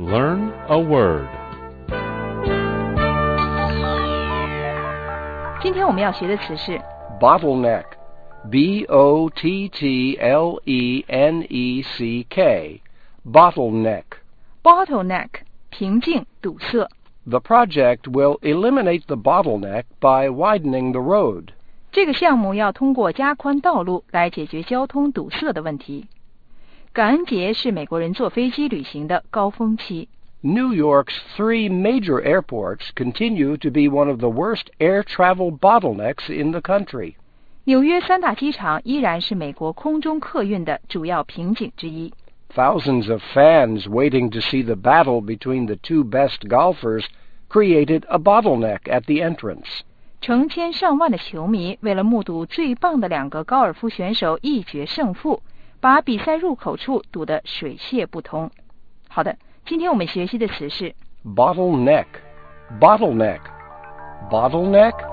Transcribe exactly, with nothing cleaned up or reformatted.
Learn a word. 今天我们要学的词是 bottleneck. B O T T L E N E C K. Bottleneck. bottleneck 瓶颈堵塞。 The project will eliminate the bottleneck by widening the road. 这个项目要通过加宽道路来解决交通堵塞的问题。感恩节是美国人坐飞机旅行的高峰期。 New York's three major airports continue to be one of the worst air travel bottlenecks in the country. 纽约三大机场依然是美国空中客运的主要瓶颈之一。 Thousands of fans waiting to see the battle between the two best golfers created a bottleneck at the entrance. 成千上万的球迷为了目睹最棒的两个高尔夫选手一决胜负，把比赛入口处堵得水泄不通。好的，今天我们学习的词是 bottleneck. Bottleneck. Bottleneck?